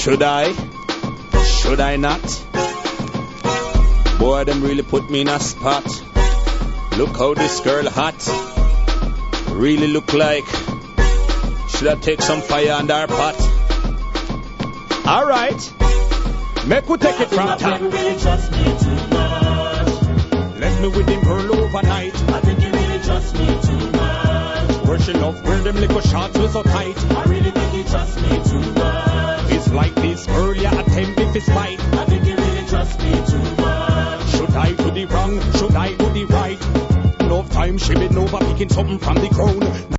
Should I? Should I not? Boy, them really put me in a spot. Look how this girl hot. Really look like should I take some fire under her pot? Alright, make we take it from top. Really trust me too much. Let me with him girl overnight. I think you really trust me too much. Where she love, where them little shots were so tight. I really think you trust me too much. It's like this girl, you attempt if it's fight. I think you really trust me too much. Should I do the wrong? Should I do the right? Enough time she been over picking something from the ground.